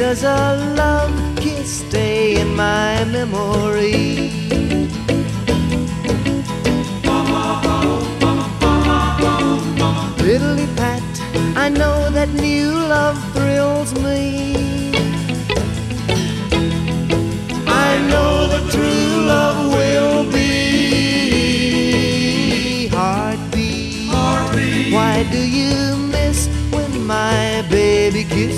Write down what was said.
does a love kiss stay in my memory? Piddly pat, I know that new love thrills me. I know that true love will be. Heartbeat, why do you miss when my baby kisses?